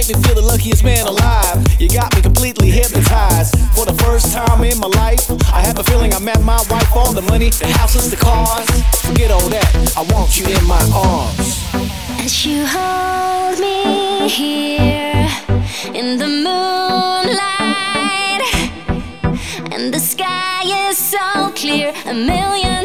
make me feel the luckiest man alive. You got me completely hypnotized. For the first time in my life, I have a feeling I met my wife. All the money, the houses, the cars, forget all that, I want you in my arms. As you hold me here in the moonlight, and the sky is so clear, a million